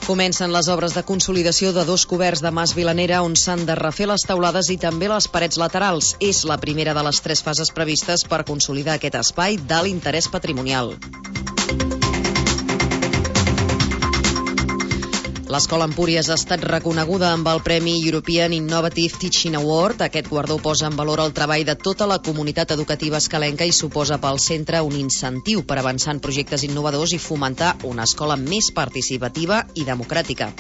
Comencen les obres de consolidació de 2 coberts de Mas Vilanera on s'han de refer les teulades i també les parets laterals. És la primera de les 3 fases previstes per consolidar aquest espai d'alt interès patrimonial. L'Escola Empúries ha estat reconeguda amb el Premi European Innovative Teaching Award. Aquest guardó posa en valor el treball de tota la comunitat educativa escalenca i suposa pel centre un incentiu per avançar en projectes innovadors i fomentar una escola més participativa i democràtica.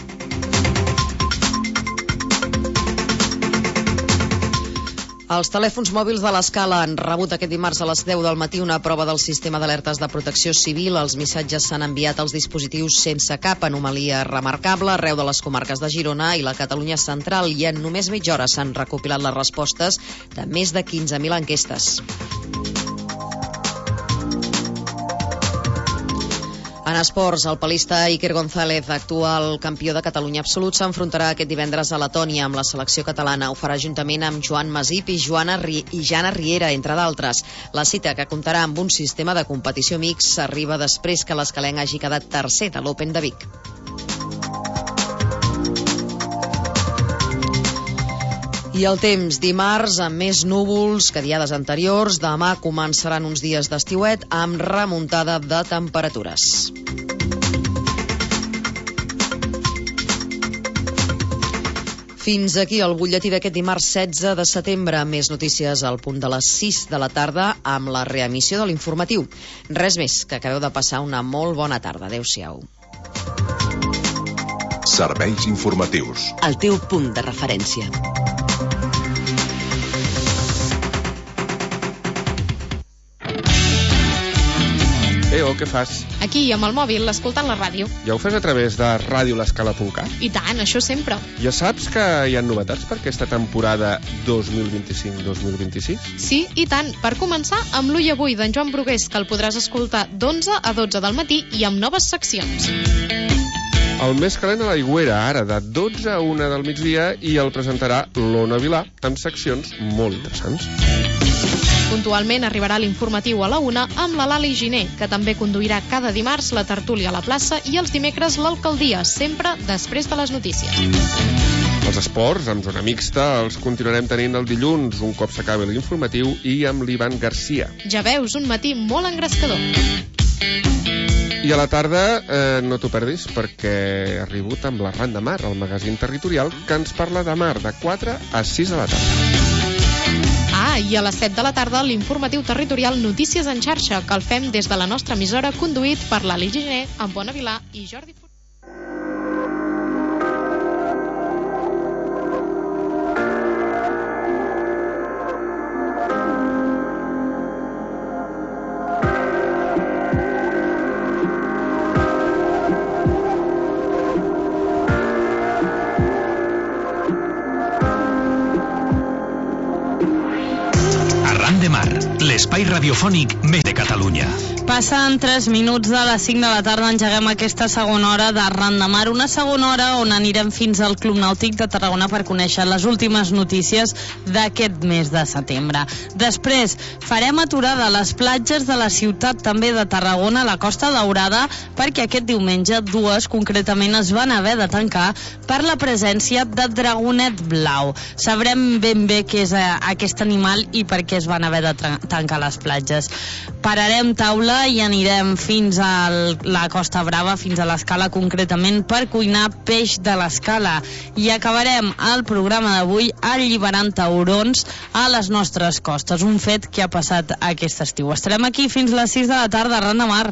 Els telèfons mòbils de l'Escala han rebut aquest dimarts a les 10 del matí una prova del sistema d'alertes de protecció civil. Els missatges s'han enviat als dispositius sense cap anomalia remarcable arreu de les comarques de Girona i la Catalunya central i en només mitja hora s'han recopilat les respostes de més de 15.000 enquestes. En esports, el palista Iker González, actual campió de Catalunya absolut, s'enfrontarà aquest divendres a Letònia amb la selecció catalana. Ho farà juntament amb Joan Masip i Jana Riera, entre d'altres. La cita, que comptarà amb un sistema de competició mix, arriba després que l'escalenc hagi quedat tercer de l'Open de Vic. I el temps, dimarts, amb més núvols que diades anteriors. Demà començaran uns dies d'estiuet amb remuntada de temperatures. Fins aquí el butlletí d'aquest dimarts 16 de setembre. Més notícies al punt de les 6 de la tarda amb la reemissió de l'informatiu. Res més, que acabeu de passar una molt bona tarda. Adéu-siau. Serveis informatius. El teu punt de referència. Què fas? Aquí, amb el mòbil, escoltant la ràdio. Ja ho fas a través de radiolescala.cat? I tant, això sempre. Ja saps que hi ha novetats per aquesta temporada 2025-2026? Sí, i tant. Per començar, amb l'Ull Avui d'en Joan Brugués, que el podràs escoltar d'11 a 12 del matí i amb noves seccions. El més calent a l'Aigüera, ara de 12 a 1 del migdia, i el presentarà l'Ona Vilà, amb seccions molt interessants. Puntualment arribarà l'informatiu a la 1 amb la Lali Giner, que també conduirà cada dimarts la tertúlia a la plaça i els dimecres l'alcaldia, sempre després de les notícies. Els esports, amb zona mixta, els continuarem tenint el dilluns, un cop s'acabi l'informatiu, i amb l'Ivan Garcia. Ja veus, un matí molt engrescador. I a la tarda no t'ho perdis, perquè ha arribat amb l'Arran de Mar, el magazín territorial, que ens parla de mar de 4 a 6 de la tarda. I a les 7 de la tarda l'informatiu territorial Notícies en xarxa, que el fem des de la nostra emissora, conduït per l'Ali Giner, amb Bona Vilà i Jordi Fort. L'espai radiofònic més de Catalunya. Passen 3 minuts de les 5 de la tarda, engeguem aquesta segona hora d'Arran de Mar, una segona hora on anirem fins al Club Nàutic de Tarragona per conèixer les últimes notícies d'aquest mes de setembre. Després farem aturada a les platges de la ciutat també de Tarragona, a la Costa Daurada, perquè aquest diumenge 2 concretament es van haver de tancar per la presència de dragonet blau. Sabrem ben bé què és aquest animal i per què es van haver de tancar les platges. Pararem taula i anirem fins a la Costa Brava, fins a l'Escala concretament, per cuinar peix de l'Escala. I acabarem el programa d'avui alliberant taurons a les nostres costes, un fet que ha passat aquest estiu. Estarem aquí fins les 6 de la tarda, Arran de Mar.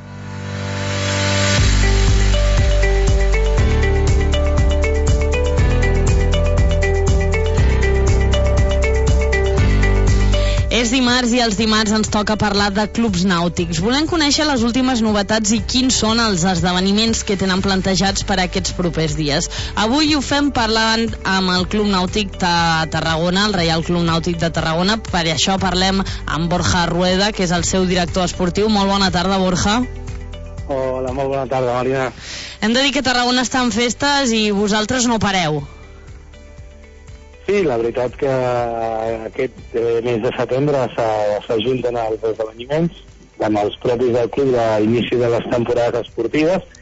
És dimarts i els dimarts ens toca parlar de clubs nàutics. Volem conèixer les últimes novetats i quins són els esdeveniments que tenen plantejats per a aquests propers dies. Avui ho fem parlant amb el Club Nàutic de Tarragona, el Reial Club Nàutic de Tarragona. Per això parlem amb Borja Rueda, que és el seu director esportiu. Molt bona tarda, Borja. Hola, molt bona tarda, Marina. Hem de dir que Tarragona està en festes i vosaltres no pareu. Sí, la veritat que aquest mes de setembre s'ajunten els esdeveniments amb els propis del club d'inici de les temporades esportives,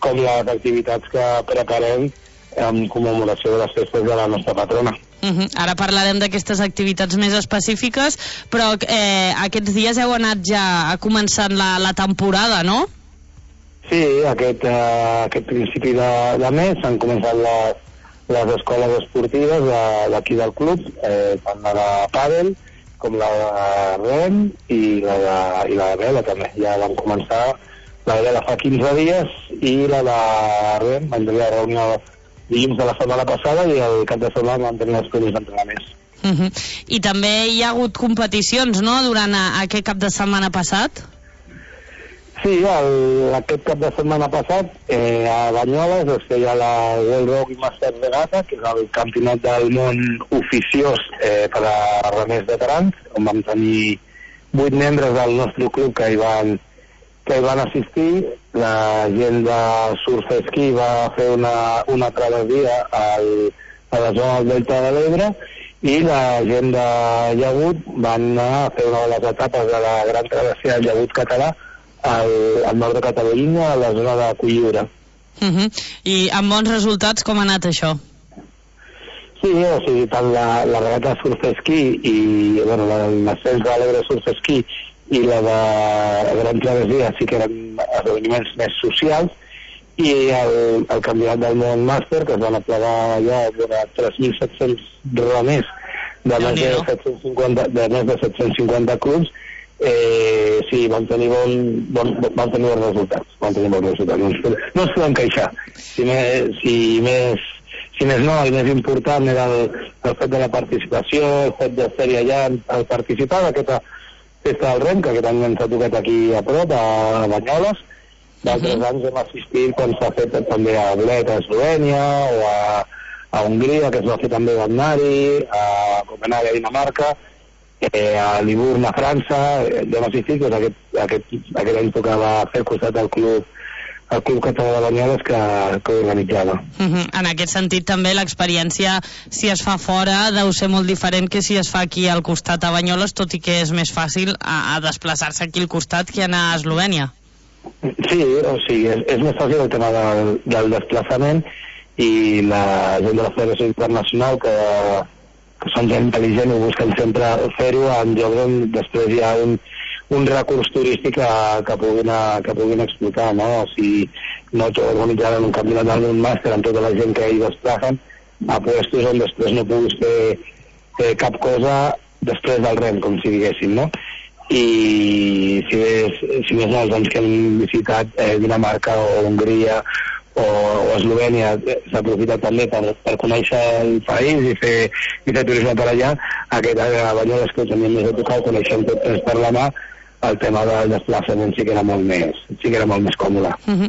com les activitats que preparem en commemoració de les festes de la nostra patrona. Ara parlarem d'aquestes activitats més específiques, però aquests dies heu anat ja començant la temporada, no? Sí, aquest principi de mes han començat les escoles esportives d'aquí del club, tant la de pàdel com la de rem i la de vela també. Ja van començar, la de vela fa 15 dies i la de rem van tenir la reunió dilluns de la setmana passada i el cap de setmana van tenir els primers entrenaments. I també hi ha hagut competicions, no?, durant aquest cap de setmana passat? Sí, aquest cap de setmana passat a Banyoles es feia la World Rugby Masters Regatta, que és el campionat del món oficiós per a remers veterans, on vam tenir 8 membres del nostre club que hi van assistir. La gent de surf esquí va fer una travessia a la zona del Delta de l'Ebre i la gent de llagut van anar a fer una de les etapes de la gran travessia del llagut català al nord de Catalunya, a la zona de Cotlliure. I amb bons resultats, com ha anat això? Sí, o sigui, tant la regata de surf-esquí i l'ascens de l'Ebre surf-esquí i la de Gran Travessia sí que eren esdeveniments més socials, i el campionat del món màster, que es van aplegar allà de 3.700 remers de més de 750 clubs. Sí, van tenir bons resultats. No ens podem queixar. Si més no, el més important era el fet de la participació, el fet de ser-hi allà al participar d'aquesta festa del rem, que aquest any ens ha tocat aquí a prop, a Banyoles. D'altres anys hem assistit quan s'ha fet també a Bled, a Eslovènia, o a Hongria, que es va fer també a Bannari, a Copenhague, a Dinamarca, a Liburn, a França. Hem assistit, doncs aquest any tocava fer costat al club català de Banyoles que organitzava. En aquest sentit també l'experiència, si es fa fora, deu ser molt diferent que si es fa aquí al costat a Banyoles, tot i que és més fàcil a desplaçar-se aquí al costat que anar a Eslovènia. Sí, o sigui, és més fàcil el tema del desplaçament, i la gent de la Federació Internacional que són gent intel·ligent i busquen sempre fer-ho en llocs on després hi ha un recurs turístic que puguin explotar, no? O sigui, no organitzaran un campionat del món màster amb tota la gent que hi desplacen a puestos on després no puguis fer cap cosa després del rem, com si diguéssim, no? I si més no, els anys que hem visitat Dinamarca o Hongria o Eslovènia, s'aprofita també per conèixer el país i fer turisme per allà. Aquest any a Banyoles, que teníem més a tocar, ho coneixem tot per la mà, el tema del desplaçament sí que era molt més còmode.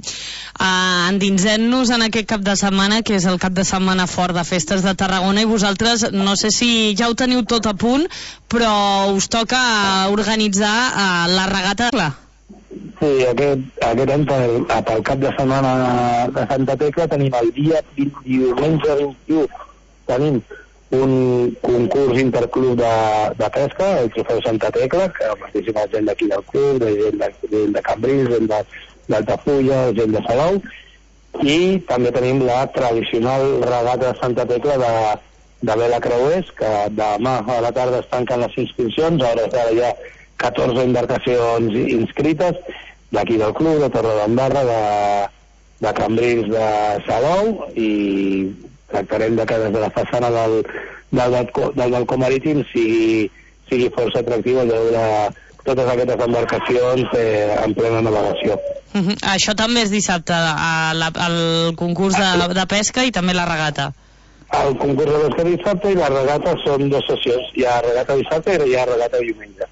Endinsem-nos en aquest cap de setmana, que és el cap de setmana fort de festes de Tarragona, i vosaltres, no sé si ja ho teniu tot a punt, però us toca organitzar la regata. Sí, aquest any pel cap de setmana de Santa Tecla tenim el diumenge 21, tenim un concurs interclub de pesca, el trofeu Santa Tecla, que participa gent d'aquí del club, gent de Cambrils, gent d'Altafulla, gent de Salou, i també tenim la tradicional regata de Santa Tecla de vela creuers, que demà a la tarda es tanquen les inscripcions. A hores d'ara hi ha 14 embarcacions inscrites d'aquí del club, de Torredembarra, de Cambrils, de Salou, i tractarem que des de la façana del balcó marítim sigui força atractiu veure totes aquestes embarcacions en plena navegació. Això també és dissabte, el concurs de pesca i també la regata. El concurs de pesca dissabte i la regata són 2 sessions. Hi ha regata dissabte i hi ha regata diumenge.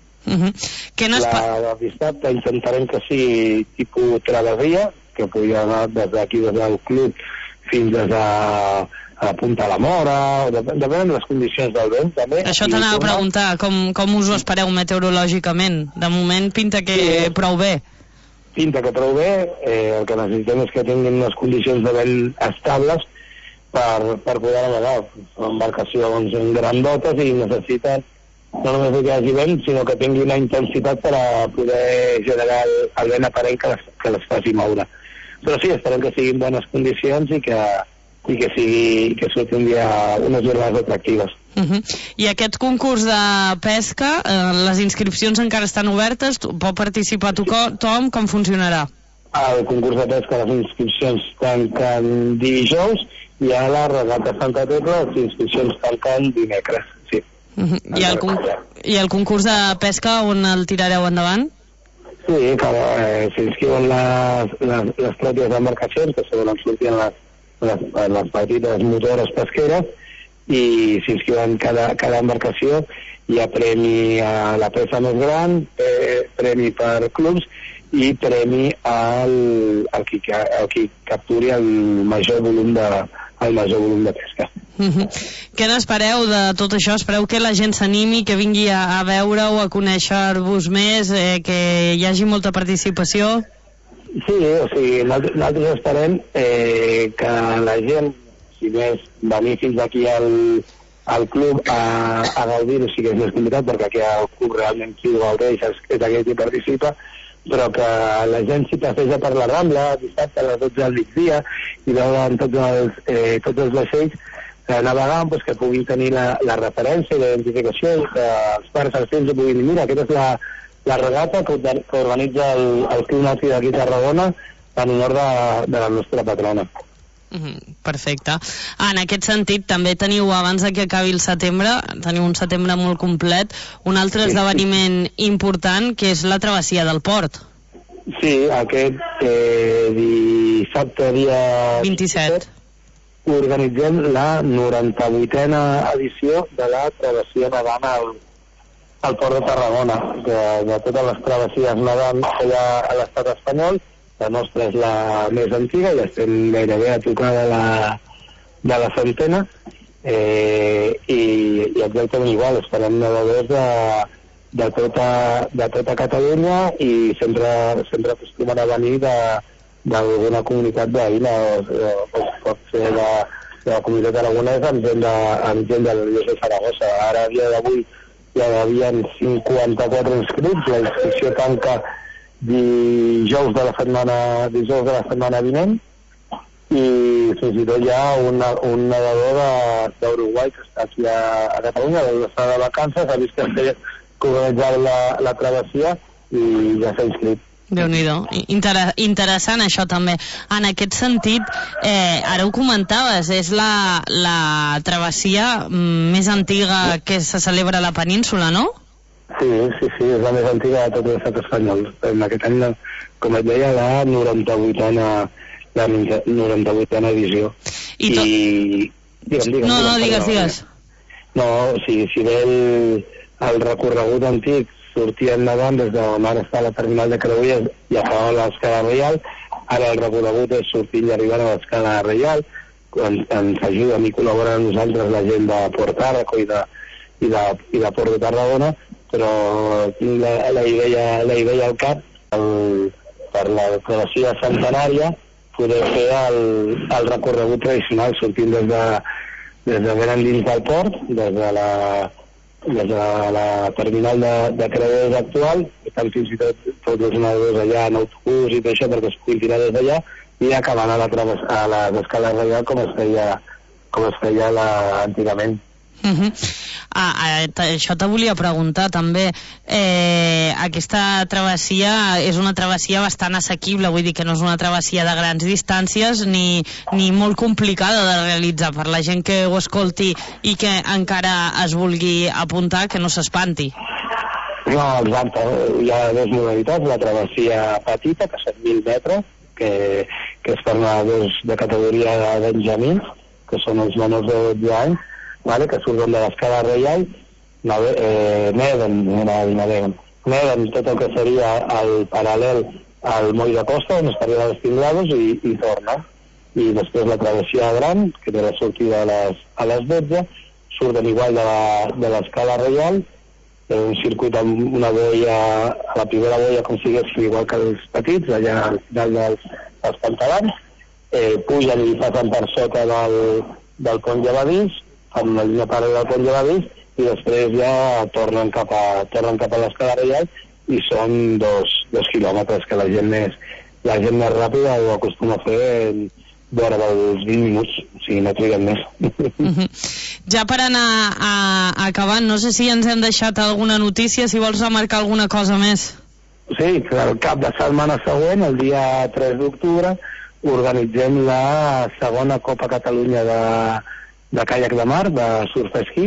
La dissabte intentarem que sigui tipus travessia, que pugui anar des d'aquí, des del club, fins a Punta la Mora, depèn de les condicions del vent també. Això t'anava a preguntar, com us ho espereu meteorològicament? De moment pinta que prou bé. Pinta que prou bé, el que necessitem és que tinguin unes condicions de vent estables per poder navegar. Són embarcacions grandotes i necessiten no només que hi hagi vent, sinó que tingui una intensitat per a poder generar el vent aparent que les faci moure. Però sí, esperem que siguin bones condicions i que surti un dia unes jornades atractives. I aquest concurs de pesca, les inscripcions encara estan obertes? Pot participar tothom? Com funcionarà? El concurs de pesca, les inscripcions tanquen dijous, i a la regata Santa Tecla les inscripcions tanquen dimecres. Sí. I el concurs de pesca on el tirareu endavant? Sí, s'inscriuen les pròpies embarcacions, que segons sortien les petites motores pesqueres, i s'inscriuen cada embarcació. Hi ha premi a la presa més gran, premi per clubs i premi al qui capturi el major volum de pesca. Què n'espereu de tot això? Espereu que la gent s'animi, que vingui a veure-ho, a conèixer-vos més, que hi hagi molta participació? Sí, o sigui, nosaltres esperem que la gent, si més venir fins aquí al club a gaudir-ho, sí que és més complicat, perquè aquí al club realment qui ho gaudeix és aquell qui participa, però que la gent s'hi passeja per la Rambla dissabte a les 12 del migdia i veuen tots els vaixells navegant, doncs, que puguin tenir la referència i la identificació, i que els pares els fills ho puguin dir, mira, aquesta és la regata que organitza el Club Nàutic d'aquí a Tarragona en honor de la nostra patrona. Perfecte. En aquest sentit, també teniu, abans que acabi el setembre, teniu un setembre molt complet, un altre esdeveniment important, que és la travessia del port. Sí, aquest dissabte, dia 27, organitzem la 98a edició de la travessia nedant al port de Tarragona. De totes les travessies nedant que hi ha a l'estat espanyol, la nostra és la més antiga, ja estem gairebé a tocar de la centena, i exactament igual, esperem nedadors de tota Catalunya, i sempre acostumen a venir d'alguna comunitat veïna, pot ser de la comunitat aragonesa amb gent de l'Illes de Saragossa. Ara, a dia d'avui, ja hi havia 54 inscrits, la inscripció tanca dijous de la setmana vinent, i fins i tot hi ha un nedador d'Uruguai que està aquí a Catalunya, està de vacances, ha vist que organitzava la travessia i ja s'ha inscrit. Déu-n'hi-do. Interessant això també. En aquest sentit, ara ho comentaves, és la travessia més antiga que se celebra a la península, no? Sí, és la més antiga de tot l'estat espanyol. En aquest any, com et deia, la 98a edició. Digues. No, o sigui, si bé el recorregut antic sortia endavant des d'on ara està la terminal de Creuers i acabava a l'Escala Reial, ara el recorregut és sortint i arribant a l'Escala Reial. Ens ajuda, a mi col·labora amb nosaltres la gent de Port Arco i de Port de Tarragona, però tinc la idea al cap per la travessia centenària poder fer el recorregut tradicional sortint des de ben endins del port, des de la terminal de Creuers actual, estan fins i tots els nedadors allà en autobús i tot això perquè es puguin tirar des d'allà, i acabant a les escales reials com es feia antigament. Això te volia preguntar també. Aquesta travessia és una travessia bastant assequible, vull dir que no és una travessia de grans distàncies ni molt complicada de realitzar per la gent que ho escolti i que encara es vulgui apuntar, que no s'espanti. No, exacte, hi ha dues modalitats, la travessia petita, que són 1.000 metres, que és per nedadors de categoria de benjamins, que són els menors de 12 anys, que surten de l'Escala Reial, neden tot el que seria el paral·lel al moll de costa, on estaria a les Tinglados, i torna. I després la travessia gran, que té la sortida a les 12, surten igual de l'Escala Reial, un circuit amb una boia, la primera boia com sigués, igual que els petits, allà al final dels pantalons, pugen i passen per sota del pont llevadís, amb la línia paral·lela del pont llevadís, i després ja tornen cap a l'Escala Reial, i són 2 quilòmetres que la gent la gent més ràpida ho acostuma a fer vora dels 20 minuts, o sigui, no triguen més. Ja per anar acabant, no sé si ens hem deixat alguna notícia, si vols remarcar alguna cosa més. Sí, que el cap de setmana següent, el dia 3 d'octubre, organitzem la segona Copa Catalunya de caiac de mar, de surf esquí,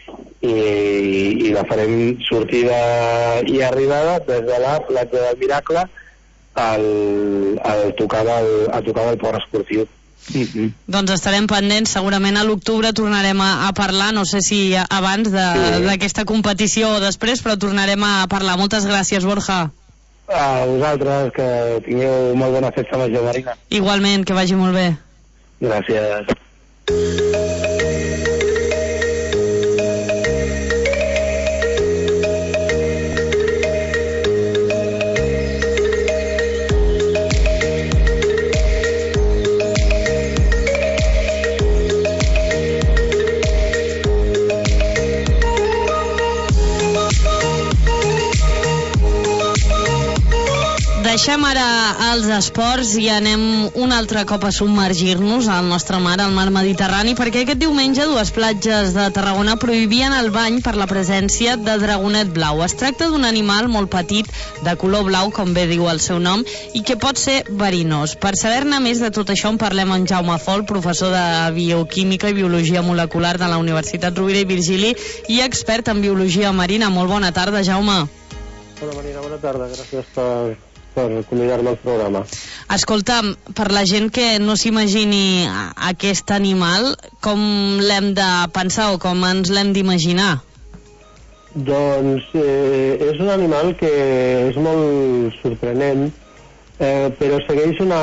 i la farem sortida i arribada des de la platja del Miracle a tocar del port esportiu. Doncs estarem pendents, segurament a l'octubre tornarem a parlar, no sé si abans d'aquesta competició o després, però tornarem a parlar. Moltes gràcies, Borja. A vosaltres, que tingueu molt bona festa major, Marina. Igualment, que vagi molt bé. Gràcies. Deixem ara els esports i anem un altre cop a submergir-nos al nostre mar, al mar Mediterrani, perquè aquest diumenge dues platges de Tarragona prohibien el bany per la presència de dragonet blau. Es tracta d'un animal molt petit, de color blau, com bé diu el seu nom, i que pot ser verinós. Per saber-ne més de tot això en parlem amb Jaume Fol, professor de Bioquímica i Biologia Molecular de la Universitat Rovira i Virgili i expert en biologia marina. Molt bona tarda, Jaume. Hola, Marina, bona tarda. Gràcies per convidar-me al programa. Escolta'm, per la gent que no s'imagini aquest animal, com l'hem de pensar o com ens l'hem d'imaginar? Doncs és un animal que és molt sorprenent, però segueix una...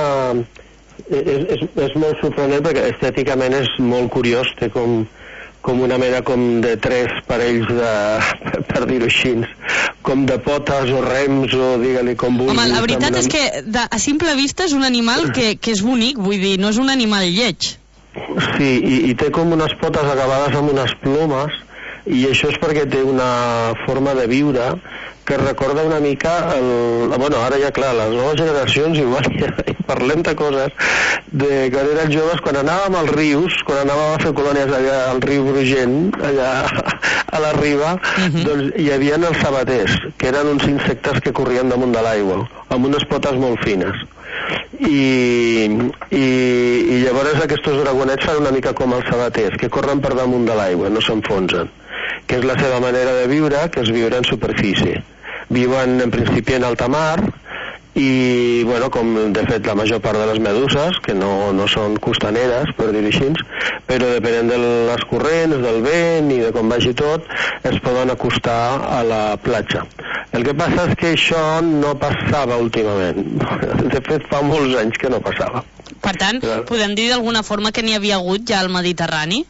És molt sorprenent perquè estèticament és molt curiós, té com una mena de tres parells per dir-ho així, com de potes o rems o digue-li com vulguis. Home, la veritat és que a simple vista és un animal que és bonic, vull dir, no és un animal lleig. Sí, i té com unes potes acabades amb unes plomes, i això és perquè té una forma de viure que recorda una mica bueno, ara ja clar, les noves generacions igual ja parlem de coses de quan eren joves, quan anàvem als rius, quan anàvem a fer colònies allà al riu Brugent, allà a la riba, doncs hi havia els sabaters, que eren uns insectes que corrien damunt de l'aigua, amb unes potes molt fines. I llavors aquests dragonets fan una mica com els sabaters, que corren per damunt de l'aigua, no s'enfonsen, que és la seva manera de viure, que és viure en superfície. Viuen en principi en alta mar i, bueno, com de fet la major part de les meduses, que no són costaneres, per dir-ho així, però depenent de les corrents, del vent i de com vagi tot, es poden acostar a la platja. El que passa és que això no passava últimament. De fet, fa molts anys que no passava. Per tant, podem dir d'alguna forma que n'hi havia hagut ja al Mediterrani?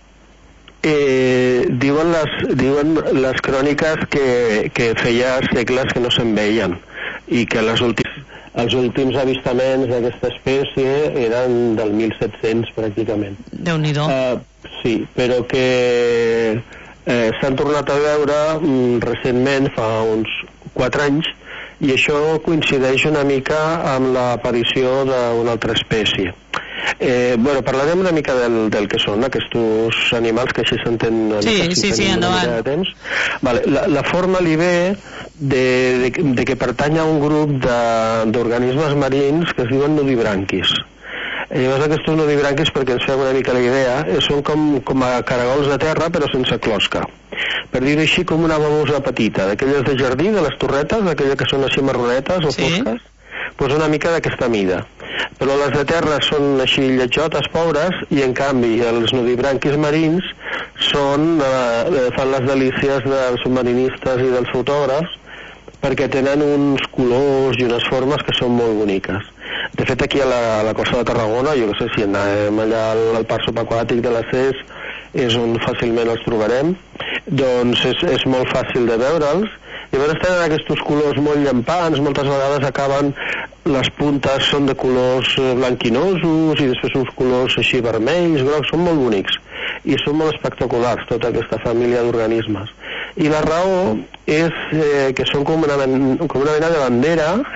Diuen les cròniques que feia segles que no se'n veien i que els últims avistaments d'aquesta espècie eren del 1700 pràcticament. Déu-n'hi-do. Sí, però que s'han tornat a veure recentment, fa uns 4 anys, i això coincideix una mica amb l'aparició d'una altra espècie. Bueno, parlarem una mica del que són aquests animals, que així s'entén una mica, sí, endavant. De temps. Vale, la forma li ve de que pertany a un grup d'organismes marins que es diuen nudibranquis. Llavors aquests nudibranquis, perquè ens fem una mica la idea, són com a caragols de terra però sense closca. Per dir-ho així, com una babosa petita, d'aquelles de jardí, de les torretes, d'aquelles que són així marronetes o fosques, doncs una mica d'aquesta mida. Però les de terra són així lletjotes, pobres, i en canvi els nudibranquis marins fan les delícies dels submarinistes i dels fotògrafs, perquè tenen uns colors i unes formes que són molt boniques. De fet, aquí a la costa de Tarragona, jo no sé si anem allà al parc subaquàtic de la CES, és on fàcilment els trobarem, doncs és molt fàcil de veure'ls. Llavors tenen aquests colors molt llampants, moltes vegades les puntes són de colors blanquinosos i després uns colors així vermells, grocs, són molt bonics i són molt espectaculars, tota aquesta família d'organismes. I la raó és que són com una mena de bandera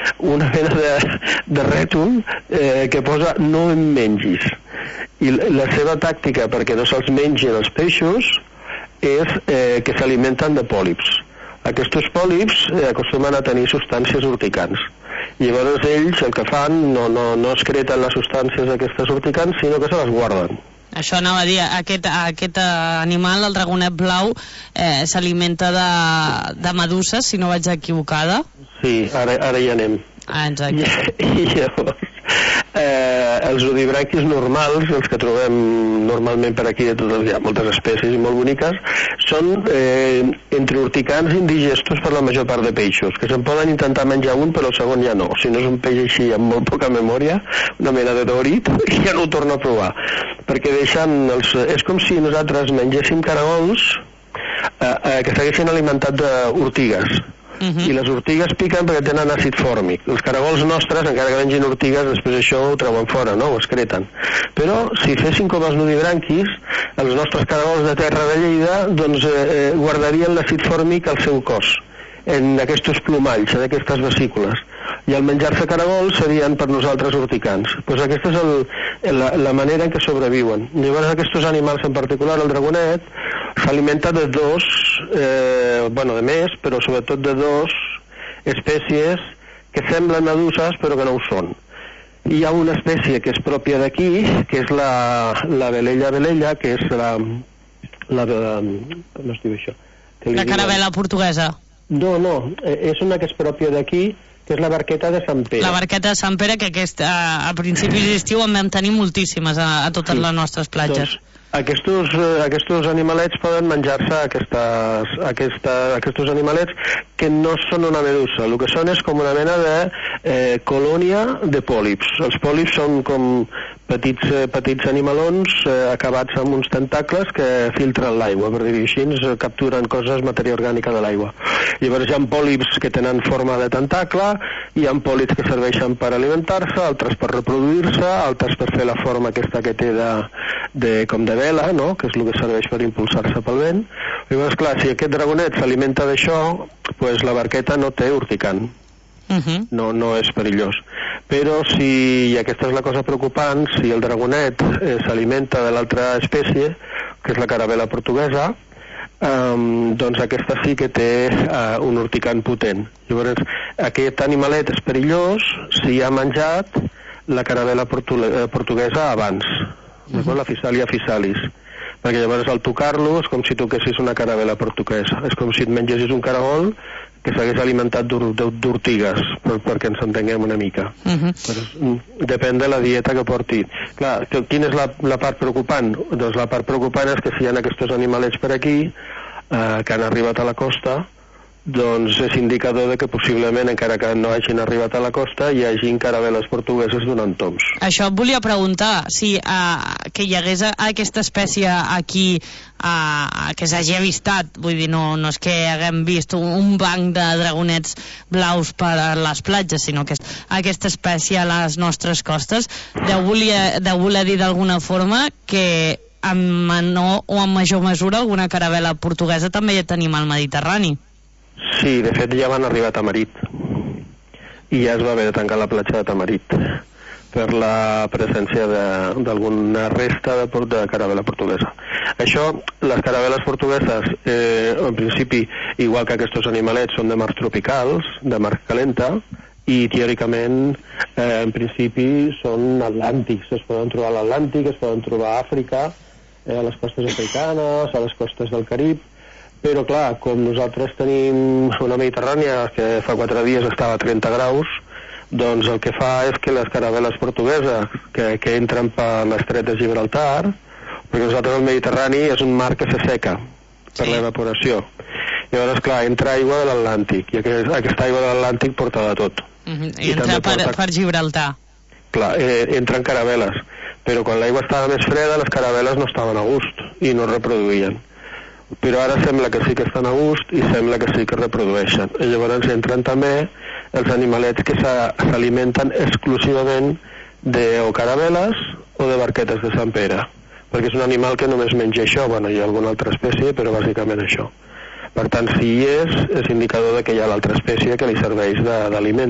una mena de rètol que posa no em mengis. I la seva tàctica perquè no se'ls mengin els peixos és que s'alimenten de pòlips. Aquests pòlips acostumen a tenir substàncies urticants. I llavors ells el que fan no excreten les substàncies d'aquestes urticants, sinó que se les guarden. Això anava a dir, aquest animal, el dragonet blau, s'alimenta de meduses, si no vaig equivocada. Sí, ara hi anem. Exacte. I llavors, els nudibranquis normals, els que trobem normalment per aquí, hi ha moltes espècies i molt boniques, són entre urticants indigestos per la major part de peixos, que se'n poden intentar menjar un, però el segon ja no. Si no és un peix així amb molt poca memòria, una mena de dorit, ja no ho torno a provar. Perquè és com si nosaltres mengéssim caragols que s'haguessin alimentat d'ortigues. I les ortigues piquen perquè tenen àcid fòrmic. Els caragols nostres, encara que mengin ortigues, després això ho treuen fora, no? Ho excreten. Però si fessin com els nudibranquis, els nostres caragols de terra de Lleida doncs guardarien l'àcid fòrmic al seu cos, en aquests plomalls, en aquestes vesícules. I al menjar-se caragols serien per nosaltres urticants. Pues aquesta és la manera en què sobreviuen. Llavors aquests animals, en particular el dragonet, s'alimenta de de més, però sobretot de dos espècies que semblen meduses però que no ho són. Hi ha una espècie que és pròpia d'aquí, que és la velella, que és no es diu això. La carabela portuguesa. No, és una que és pròpia d'aquí, que és la barqueta de Sant Pere. La barqueta de Sant Pere, que a principis d'estiu en vam tenir moltíssimes a totes les nostres platges. Doncs aquests animalets poden menjar-se aquests animalets que no són una medusa. El que són és com una mena de colònia de pòlips. Els pòlips són com petits animalons acabats amb uns tentacles que filtren l'aigua, per dir-ho així, capturen coses, matèria orgànica de l'aigua. Llavors hi ha pòlips que tenen forma de tentacle, hi ha pòlips que serveixen per alimentar-se, altres per reproduir-se, altres per fer la forma aquesta que té com de vela, no? Que és el que serveix per impulsar-se pel vent. Llavors, clar, si aquest dragonet s'alimenta d'això, doncs la barqueta no té urticant. No és perillós. Però i aquesta és la cosa preocupant, si el dragonet s'alimenta de l'altra espècie, que és la carabela portuguesa, doncs aquesta sí que té un urticant potent. Llavors aquest animalet és perillós si ha menjat la carabela portuguesa abans, la Physalia physalis, perquè llavors al tocar-lo és com si toquessis una carabela portuguesa, és com si et mengessis un caragol que s'hagués alimentat d'ortigues, perquè ens entenguem una mica. Però depèn de la dieta que porti. Clar, quina és la part preocupant? Doncs la part preocupant és que si hi ha aquests animalets per aquí que han arribat a la costa, doncs és indicador de que possiblement, encara que no hagin arribat a la costa, hi hagin carabeles portugueses donant toms. Això et volia preguntar, si que hi hagués aquesta espècie aquí que s'hagi avistat, vull dir, no és que haguem vist un banc de dragonets blaus per a les platges, sinó que aquesta espècie a les nostres costes deu voler dir d'alguna forma que en menor o en major mesura alguna carabela portuguesa també hi tenim al Mediterrani. Sí, de fet ja van arribar a Tamarit i ja es va haver de tancar la platja de Tamarit per la presència d'alguna resta de carabela portuguesa. Això, les carabeles portugueses, en principi, igual que aquests animalets, són de mars tropicals, de mar calenta, i teòricament, en principi, són atlàntics. Es poden trobar a l'Atlàntic, es poden trobar a Àfrica, a les costes africanes, a les costes del Carib, però clar, com nosaltres tenim una Mediterrània que fa 4 dies estava a 30 graus, doncs el que fa és que les carabeles portugueses que entren per l'estret de Gibraltar, perquè nosaltres el Mediterrani és un mar que s'asseca per l'evaporació. Llavors, clar, entra aigua de l'Atlàntic, i aquesta aigua de l'Atlàntic porta de tot. I entra per Gibraltar. Clar, entren carabeles, però quan l'aigua estava més freda, les carabeles no estaven a gust i no reproduïen. Però ara sembla que sí que estan a gust i sembla que sí que reprodueixen. I llavors entren també els animalets que s'alimenten exclusivament o carabeles o de barquetes de Sant Pere, perquè és un animal que només menja això. Bueno, hi ha alguna altra espècie, però bàsicament això. Per tant, si hi és indicador de que hi ha l'altra espècie que li serveix d'aliment.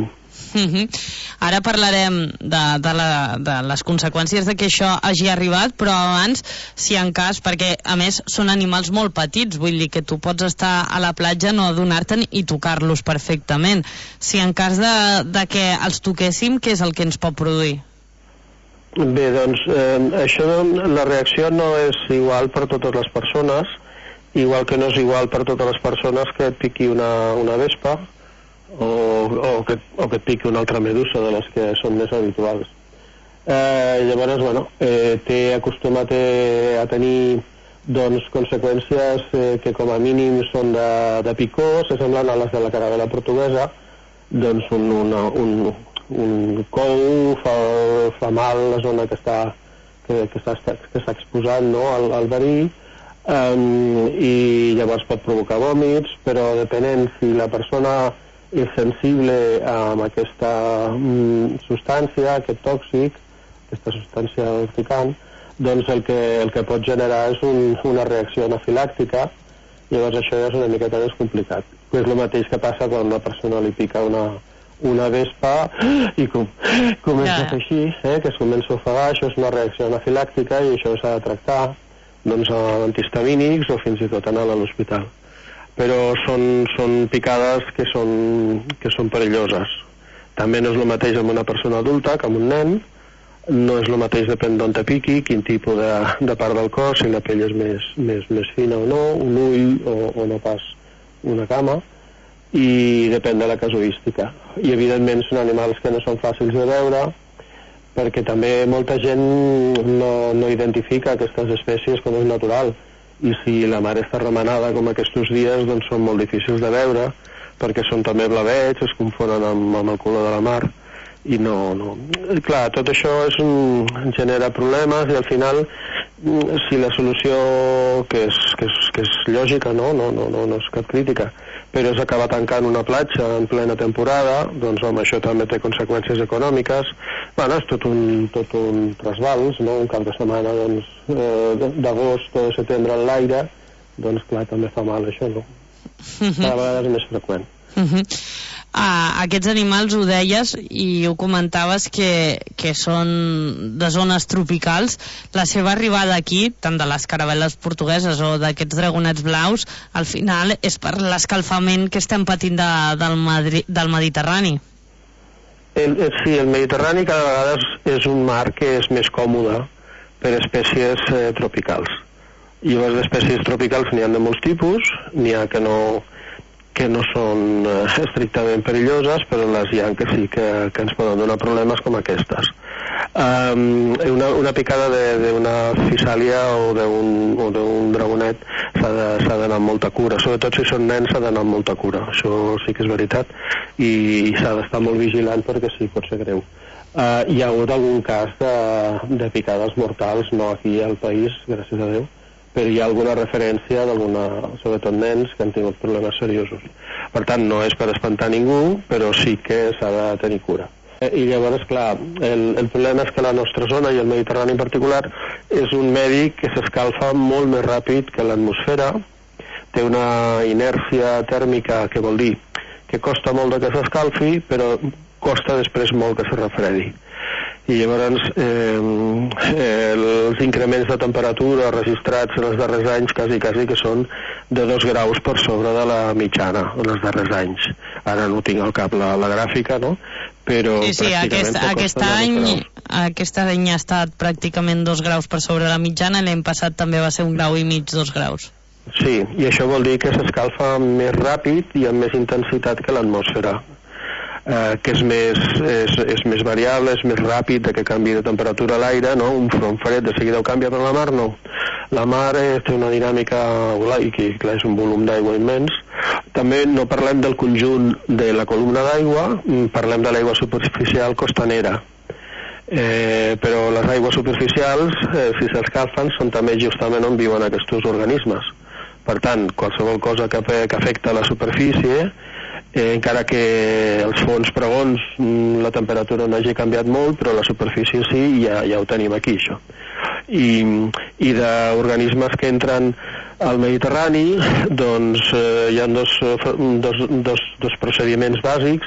Ara parlarem de les conseqüències de que això hagi arribat, però abans, si en cas, perquè a més són animals molt petits, vull dir que tu pots estar a la platja, no adonar-te'n i tocar-los perfectament. Si en cas de que els toquéssim, què és el que ens pot produir? Bé, doncs, la reacció no és igual per totes les persones, igual que no és igual per totes les persones que et piqui una vespa, o que et piqui una altra medusa de les que són més habituals. Llavors, té acostumat a tenir conseqüències que com a mínim són de picor, se semblen a les de la caravela portuguesa, doncs un cou fa mal la zona que està exposant al verí, i llavors pot provocar vòmits, però depenent si la persona és sensible amb aquesta substància, aquest tòxic, aquesta substància urticant, doncs el que pot generar és una reacció anafilàctica. Llavors això ja és una miqueta més complicat. És el mateix que passa quan una persona li pica una vespa i comença a fer així, que es comença a ofegar. Això és una reacció anafilàctica i això s'ha de tractar amb antihistamínics o fins i tot anar a l'hospital. Però són picades que són perilloses. També no és el mateix amb una persona adulta que amb un nen, no és el mateix depèn d'on te piqui, quin tipus de part del cos, si la pell és més fina o no, un ull o no pas una cama, i depèn de la casuística. I evidentment són animals que no són fàcils de veure, perquè també molta gent no identifica aquestes espècies com és natural, i si la mar està remenada com aquests dies, doncs són molt difícils de veure, perquè són també blavets, es confonen amb el color de la mar, i no. Clar, tot això genera problemes, i al final, si la solució, que és lògica, no és cap crítica, però és acabar tancant una platja en plena temporada, doncs home, això també té conseqüències econòmiques. És tot un trasbals, no? Un cap de setmana d'agost o de setembre en l'aire, doncs clar, també fa mal això, no? Cada vegada és més freqüent. Aquests animals, ho deies i ho comentaves, que són de zones tropicals. La seva arribada aquí, tant de les caravel·les portugueses o d'aquests dragonets blaus, al final és per l'escalfament que estem patint del Mediterrani. Sí, el Mediterrani cada vegada és un mar que és més còmode per espècies tropicals. I llavors d'espècies tropicals n'hi ha de molts tipus, n'hi ha que no són estrictament perilloses, però les hi ha que sí que ens poden donar problemes com aquestes. Una picada d'una fisàlia o d'un dragonet s'ha d'anar amb molta cura, sobretot si són nens s'ha d'anar amb molta cura, això sí que és veritat, i s'ha d'estar molt vigilant perquè sí, pot ser greu. Hi ha hagut algun cas de picades mortals, no aquí al país, gràcies a Déu, però hi ha alguna referència sobretot nens, que han tingut problemes seriosos. Per tant, no és per espantar ningú, però sí que s'ha de tenir cura. I llavors, clar, el problema és que la nostra zona, i el Mediterrani en particular, és un medi que s'escalfa molt més ràpid que l'atmosfera, té una inèrcia tèrmica, que vol dir que costa molt que s'escalfi, però costa després molt que se refredi. I llavors els increments de temperatura registrats en els darrers anys quasi que són de 2 graus per sobre de la mitjana en els darrers anys. Ara no tinc al cap la gràfica, no? Però sí, aquest any ha estat pràcticament 2 graus per sobre la mitjana, l'any passat també va ser 1,5 graus, 2 graus. Sí, i això vol dir que s'escalfa més ràpid i amb més intensitat que l'atmosfera, que és més variable, és més ràpid que canvi de temperatura a l'aire, no? Un front fred de seguida ho canvia, però la mar no. La mar té una dinàmica, i clar, és un volum d'aigua immens. També no parlem del conjunt de la columna d'aigua, parlem de l'aigua superficial costanera. Però les aigües superficials, si s'escalfen, són també justament on viuen aquests organismes. Per tant, qualsevol cosa que afecta la superfície, encara que els fons pregons la temperatura no hagi canviat molt, però la superfície sí, ja ho tenim aquí, això. I d'organismes que entren al Mediterrani, doncs hi ha dos procediments bàsics.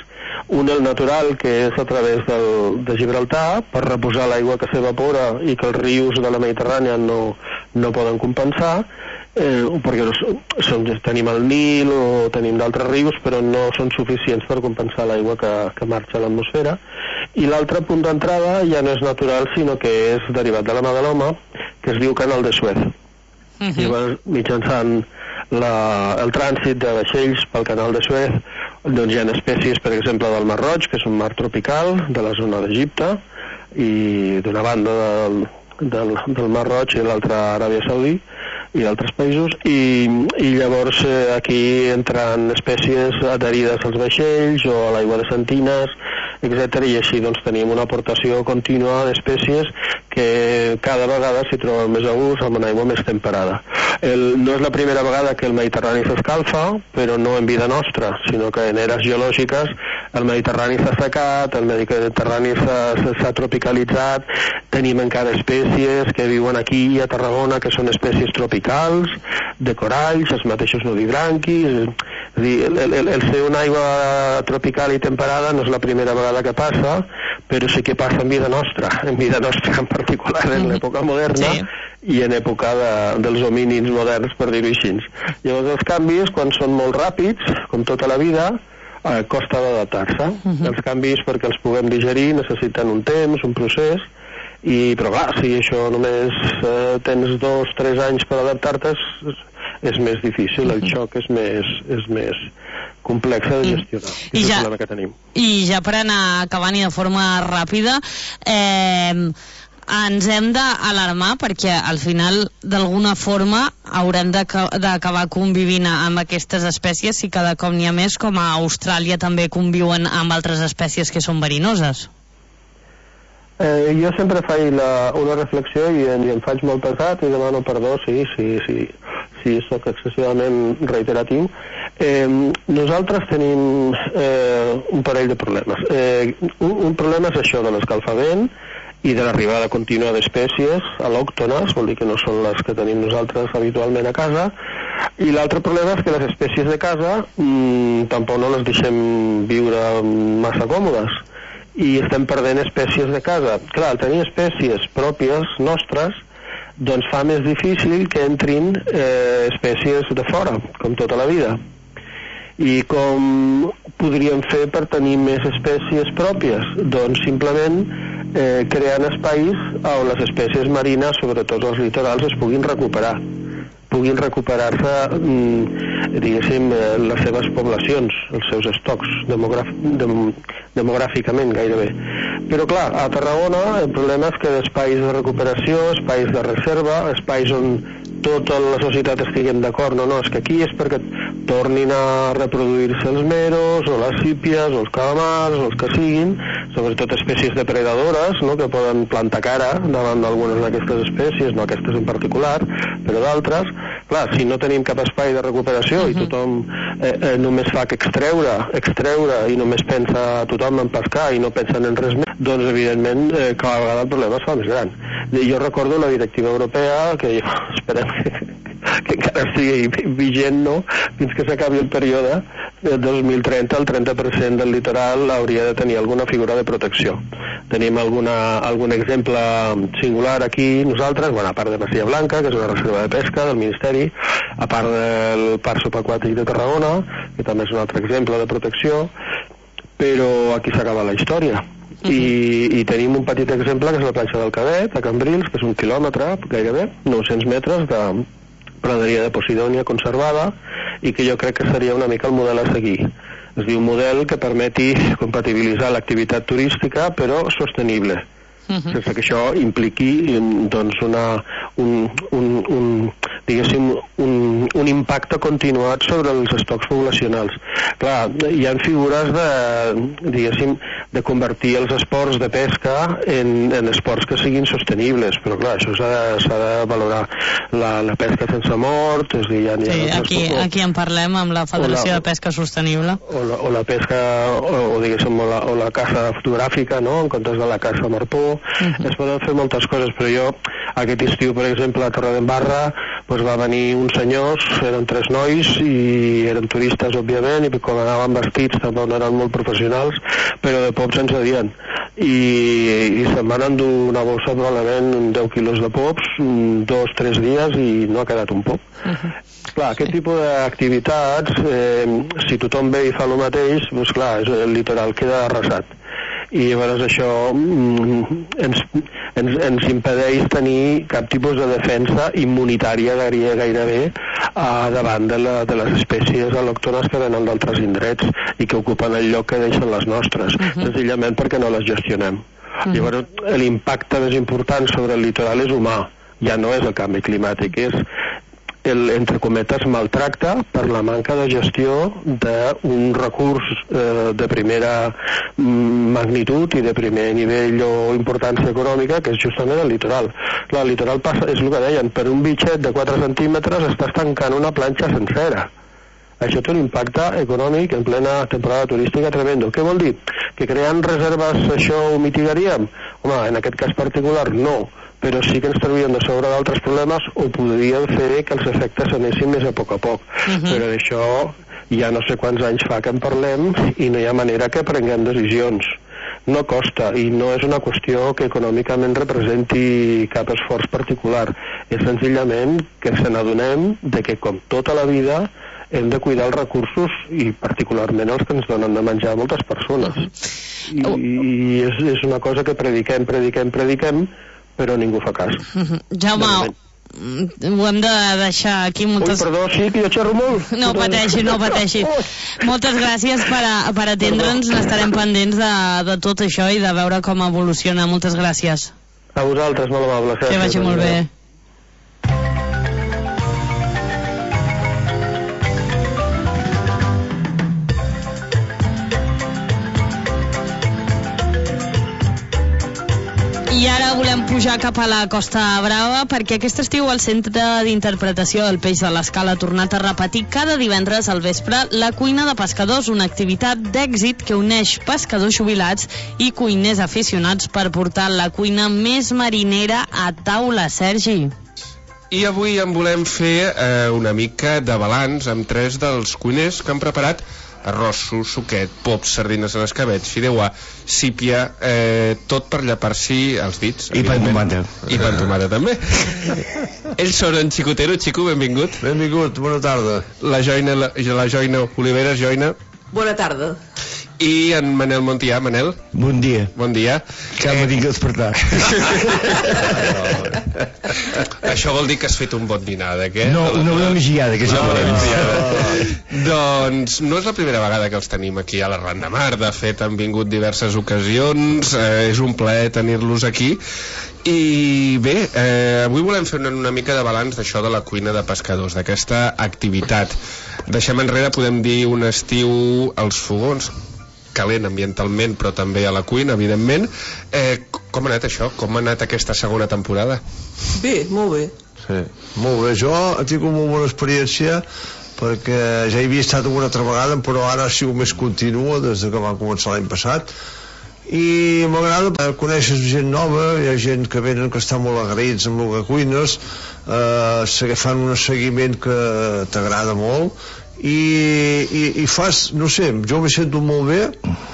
Un, el natural, que és a través de Gibraltar, per reposar l'aigua que s'evapora i que els rius de la Mediterrània no poden compensar, perquè tenim el Nil o tenim d'altres rius, però no són suficients per compensar l'aigua que marxa a l'atmosfera. I l'altre punt d'entrada ja no és natural, sinó que és derivat de la mà de l'home, que es diu Canal de Suez. Llavors, mitjançant el trànsit de vaixells pel Canal de Suez, doncs hi ha espècies, per exemple, del Mar Roig, que és un mar tropical de la zona d'Egipte, i d'una banda del Mar Roig i l'altra Aràbia Saudí i d'altres països, i llavors aquí entren espècies adherides als vaixells o a l'aigua de sentines, etc. I així doncs tenim una aportació contínua d'espècies que cada vegada s'hi troben més a gust amb una aigua més temperada. No és la primera vegada que el Mediterrani s'escalfa, però no en vida nostra, sinó que en eres geològiques el Mediterrani s'ha secat, el Mediterrani s'ha tropicalitzat, tenim encara espècies que viuen aquí a Tarragona, que són espècies tropicals, de coralls, els mateixos nudibranquis. És a dir, el ser una aigua tropical i temperada no és la primera vegada que passa, però sí que passa en vida nostra en particular, en l'època moderna, sí, i en època dels homínids moderns, per dir-ho així. Llavors els canvis, quan són molt ràpids, com tota la vida, costa d'adaptar-se. Els canvis, perquè els puguem digerir, necessiten un temps, un procés, però clar, si això només tens 2-3 anys per adaptar-te, és més difícil, el xoc és més complex de gestionar. És el problema que tenim. I ja per anar acabant i de forma ràpida, ens hem d'alarmar perquè al final d'alguna forma haurem d'acabar convivint amb aquestes espècies si cada cop n'hi ha més, com a Austràlia també conviuen amb altres espècies que són verinoses. Jo sempre faig una reflexió i em faig molt pesat i demano perdó si soc excessivament reiteratiu. Nosaltres tenim un parell de problemes. Un problema és això de l'escalfament i de l'arribada contínua d'espècies al·lòctones, vol dir que no són les que tenim nosaltres habitualment a casa, i l'altre problema és que les espècies de casa tampoc no les deixem viure massa còmodes i estem perdent espècies de casa. Clar, tenir espècies pròpies nostres doncs fa més difícil que entrin espècies de fora, com tota la vida. I com podríem fer per tenir més espècies pròpies? Doncs simplement creant espais on les espècies marines, sobretot els litorals, es puguin recuperar-se, diguéssim, les seves poblacions, els seus estocs, demogràficament gairebé. Però clar, a Tarragona el problema és que espais de recuperació, espais de reserva, espais on tota la societat estiguem d'acord, no, és que aquí és perquè tornin a reproduir-se els meros, o les sípies, o els calamars, o els que siguin, sobretot espècies depredadores, no?, que poden plantar cara davant d'algunes d'aquestes espècies, no aquestes en particular, però d'altres. Clar, si no tenim cap espai de recuperació i tothom només fa que extreure i només pensa tothom en pescar i no pensa en res més, doncs evidentment cada vegada el problema es fa més gran. Jo recordo la directiva europea, que esperem que encara estigui vigent, no?, fins que s'acabi el període de 2030, el 30% del litoral hauria de tenir alguna figura de protecció. Tenim algun exemple singular aquí nosaltres, a part de Masia Blanca, que és una reserva de pesca del Ministeri, a part del Parc Subaquàtic de Tarragona, que també és un altre exemple de protecció, però aquí s'acaba la història. I tenim un petit exemple, que és la platja del Cadet, a Cambrils, que és 1 quilòmetre, gairebé, 900 metres de praderia de Posidònia conservada, i que jo crec que seria una mica el model a seguir. Es diu un model que permeti compatibilitzar l'activitat turística, però sostenible, sense que això impliqui doncs un impacte continuat sobre els estocs poblacionals. Clar, hi ha figures de convertir els esports de pesca en esports que siguin sostenibles, però clar, això s'ha de valorar. La pesca sense mort, és a dir, aquí en parlem amb la Federació de Pesca Sostenible. O la pesca, o la caça fotogràfica, no?, en comptes de la caça amb arpó. Es poden fer moltes coses, però jo aquest estiu, per exemple, a Torredembarra doncs va venir uns senyors, eren 3 nois i eren turistes òbviament, i com anaven vestits tampoc no eren molt professionals, però de pops ens adien i se'n van endur una bossa probablement 10 quilos de pops 2-3 dies i no ha quedat un pop. Clar, aquest tipus d'activitats, si tothom ve i fa el mateix, doncs clar, el litoral queda arrasat. I llavors això ens impedeix tenir cap tipus de defensa immunitària gairebé davant de les espècies al·lòctones que venen d'altres indrets i que ocupen el lloc que deixen les nostres, senzillament perquè no les gestionem. Llavors l'impacte més important sobre el litoral és humà, ja no és el canvi climàtic, és entre cometes maltracte per la manca de gestió d'un recurs de primera magnitud i de primer nivell o importància econòmica, que és justament el litoral. Clar, el litoral passa, és el que deien, per un bitxet de 4 centímetres estàs tancant una planxa sencera. Això té un impacte econòmic en plena temporada turística tremendo. Què vol dir? Que creant reserves això ho mitigaríem? Home, en aquest cas particular no, però sí que ens trauríem de sobre d'altres problemes o podríem fer que els efectes anessin més a poc. Però d'això ja no sé quants anys fa que en parlem i no hi ha manera que prenguem decisions. No costa i no és una qüestió que econòmicament representi cap esforç particular. És senzillament que se n'adonem de que, com tota la vida, hem de cuidar els recursos i particularment els que ens donen de menjar a moltes persones. I és una cosa que prediquem, però ningú fa cas. Jaume, ho hem de deixar aquí. Ui, perdó, sí, que jo xerro molt. No pateixi. Moltes gràcies per atendre'ns. N'estarem pendents de tot això i de veure com evoluciona. Moltes gràcies. A vosaltres, molt amable. Que vagi molt bé. I ara volem pujar cap a la Costa Brava perquè aquest estiu el Centre d'Interpretació del Peix de l'Escala ha tornat a repetir cada divendres al vespre la cuina de pescadors, una activitat d'èxit que uneix pescadors jubilats i cuiners aficionats per portar la cuina més marinera a taula, Sergi. I avui en volem fer una mica de balanç amb 3 dels cuiners que han preparat arrossos, suquet, pops, sardines en escabets, fideuà, sípia, tot per llapar-s'hi els dits. I pan tomata. I pan tomata també. Ells són en Xicotero. Xico, benvingut. Benvingut, bona tarda. La Joina Oliveres. Joina. Bona tarda. I en Manel Montià. Manel. Bon dia. Bon dia. Que m'ha dit que despertar. Això vol dir que has fet un bon dinar, què? No, una bona migillada, que ja Doncs no és la primera vegada que els tenim aquí a la Ran de Mar. De fet, han vingut diverses ocasions. És un plaer tenir-los aquí. I bé, avui volem fer una mica de balanç d'això de la cuina de pescadors, d'aquesta activitat. Deixem enrere, podem dir, un estiu als fogons, calent ambientalment, però també a la cuina, evidentment. Com ha anat això? Com ha anat aquesta segona temporada? Bé, molt bé. Sí, molt bé. Jo he tingut molt bona experiència perquè ja hi havia estat una altra vegada, però ara ha sigut més continua des que va començar l'any passat. I m'agrada conèixer gent nova, hi ha gent que venen que estan molt agraïts amb el que cuines, fan un seguiment que t'agrada molt i fas, no sé, jo m'he sento molt bé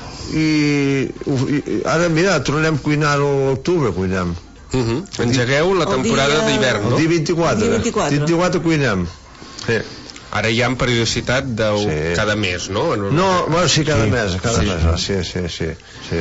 i ara mira, tornarem a cuinar a l'octubre, cuinem. Engegueu la temporada d'hivern, no? El dia 24. El dia 24 cuinem. Sí. Ara hi ha periodicitat cada mes, no? No, bueno, sí, cada mes, sí.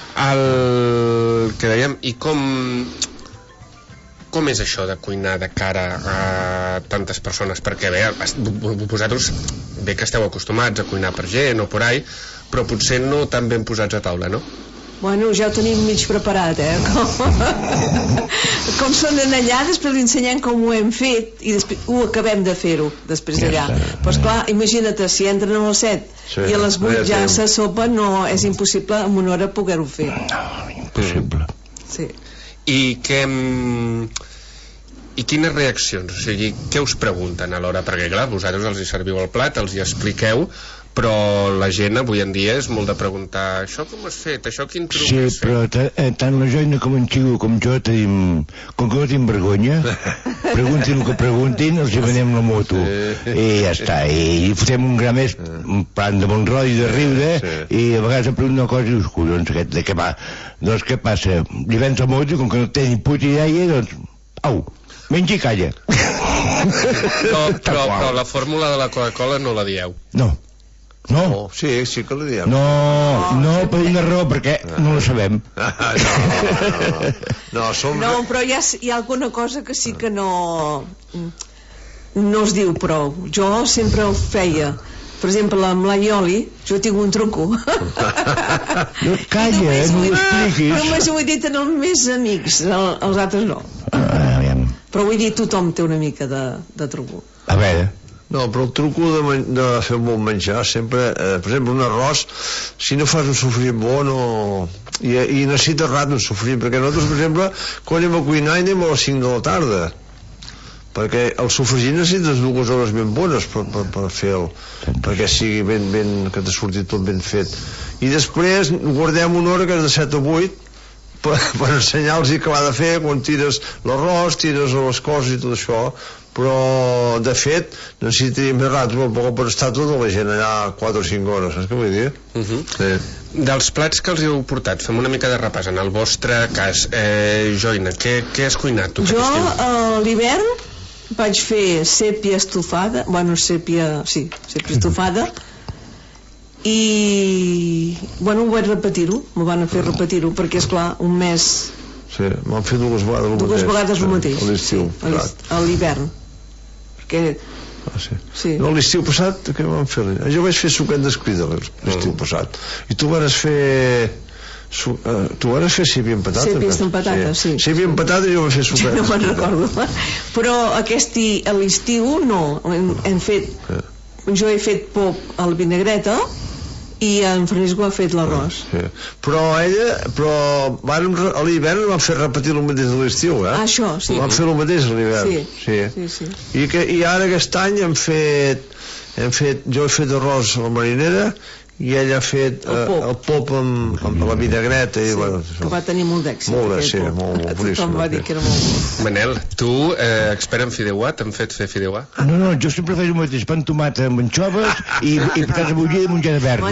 El que dèiem, i com és això de cuinar de cara a tantes persones? Perquè bé, vosaltres bé que esteu acostumats a cuinar per gent o por ahí, però potser no tan ben posats a taula, no? Bueno, ja ho tenim mig preparat, Com són allà, després li ensenyem com ho hem fet i després ho acabem de fer-ho després d'allà. Però esclar, imagina't, si entren a les 7 i a les 8 ja se sopa, no, és impossible en una hora poder-ho fer. No, impossible. Sí. I quines reaccions? O sigui, què us pregunten a l'hora? Perquè clar, vosaltres els hi serviu el plat, els hi expliqueu, però la gent avui en dia és molt de preguntar això com has fet, això quin truc has fet. Sí, però tant la Joina com en Xico com jo tenim, com que no tenim vergonya, preguntin el que preguntin, els hi venem la moto i ja està, i fotem un gra més plan de bon rotllo, de riure, i a vegades em pregunten una cosa i dius, collons, aquest, de què va? Doncs què passa? Li vens la moto i com que no té ni puta idea, doncs, au, menja i calla. Però la fórmula de la Coca-Cola no la dieu. No. Sí que la diem. No, per una raó, perquè no la sabem. No, però hi ha alguna cosa que sí que no es diu prou. Jo sempre ho feia. Per exemple, amb l'aioli, jo tinc un truco. No, calla, no ho expliquis. Només ho he dit en els més amics, els altres no. Però vull dir, tothom té una mica de truco. A veure... No, però el truco de fer un bon menjar sempre, per exemple, un arròs, si no fas un sofrit bo i necessites rato un sofrit, perquè nosaltres, per exemple, quan anem a cuinar anem a les 5 de la tarda, perquè el sofregit necessites 2 hores ben bones per fer-lo, perquè sigui ben que t'ha sortit tot ben fet, i després guardem una hora que és de 7 a 8 per ensenyar-los què va de fer quan tires l'arròs, tires les coses i tot això, però de fet necessitaria més rato per estar tota la gent allà 4 o 5 hores, saps què vull dir? Sí. Dels plats que els heu portat, fem una mica de repàs en el vostre cas. Joina, què has cuinat tu? Jo a l'hivern vaig fer sèpia estofada, sèpia estofada, i ho vaig repetir-ho, m'ho van fer repetir-ho, perquè esclar, un mes... Sí, m'han fet 2 vegades el mateix. A l'estiu. A l'hivern. Perquè... Sí. No, l'estiu passat, què vam fer? Jo vaig fer suquet d'escrida l'estiu passat. I tu vas fer... Tu vas fer sèpia amb patata? Sèpia amb patata, sí. Sèpia amb patata i jo vaig fer suquet. No me'n recordo. Però a l'estiu no. Hem fet... Jo he fet pop a la vinagreta i en Francisco ha fet l'arròs. Però a l'hivern van fer repetir el mateix de l'estiu, això, sí. Van fer el mateix a l'hivern. Sí. I ara aquest any jo he fet arròs a la marinera i ell ha fet el pop amb la vinagreta que va tenir molt d'èxit. Molt boníssim. Tothom va dir que era molt bo. Manel, tu, expert en fideuà, t'han fet fer fideuà? No, jo sempre faig el mateix, pa amb tomata amb anxoves i patata bullida i mongeta verda.